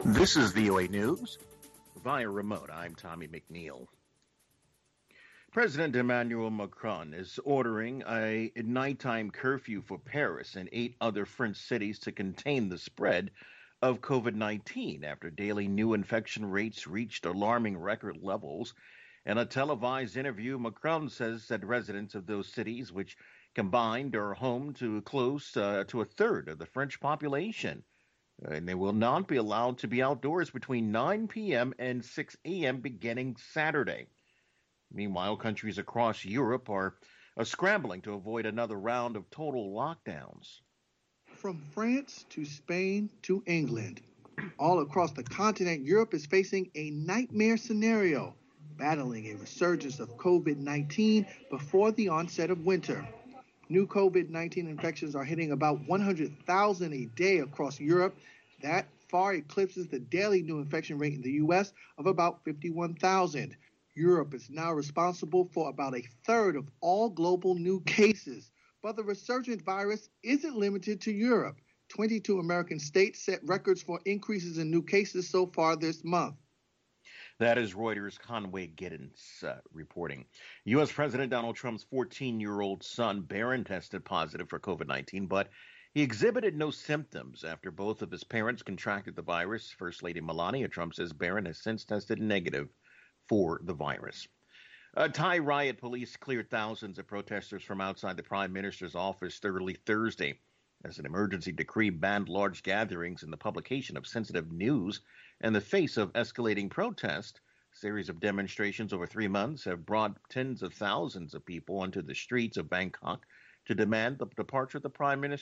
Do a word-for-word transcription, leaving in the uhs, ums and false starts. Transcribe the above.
This is V O A News. Via remote, I'm Tommy McNeil. President Emmanuel Macron is ordering a nighttime curfew for Paris and eight other French cities to contain the spread of COVID nineteen after daily new infection rates reached alarming record levels. In a televised interview, Macron says that residents of those cities, which combined are home to close uh, to a third of the French population, and they will not be allowed to be outdoors between nine p.m. and six a.m. beginning Saturday. Meanwhile, countries across Europe are, are scrambling to avoid another round of total lockdowns. From France to Spain to England, all across the continent, Europe is facing a nightmare scenario, battling a resurgence of COVID nineteen before the onset of winter. New COVID nineteen infections are hitting about one hundred thousand a day across Europe. That far eclipses the daily new infection rate in the U S of about fifty-one thousand. Europe is now responsible for about a third of all global new cases. But the resurgent virus isn't limited to Europe. twenty-two American states set records for increases in new cases so far this month. That is Reuters' Conway Giddens uh, reporting. U S. President Donald Trump's fourteen-year-old son, Barron, tested positive for COVID nineteen, but he exhibited no symptoms after both of his parents contracted the virus. First Lady Melania Trump says Barron has since tested negative for the virus. Uh, Thai riot police cleared thousands of protesters from outside the prime minister's office early Thursday as an emergency decree banned large gatherings and the publication of sensitive news. In the face of escalating protest, a series of demonstrations over three months have brought tens of thousands of people onto the streets of Bangkok to demand the departure of the prime minister.